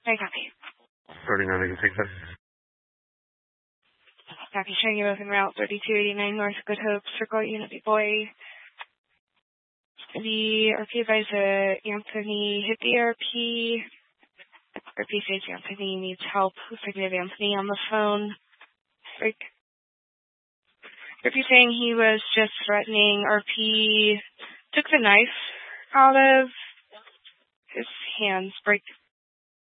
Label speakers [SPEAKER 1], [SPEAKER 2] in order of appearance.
[SPEAKER 1] I copy.
[SPEAKER 2] Starting on, I can take that.
[SPEAKER 1] Copy, showing you both en route 3289 North Good Hope, circle Unit B Boy. The RP advisor, Anthony hit the RP. RP says Anthony needs help. Looks like we have Anthony on the phone. Like, RP saying he was just threatening. RP took the knife out of his hands. Break.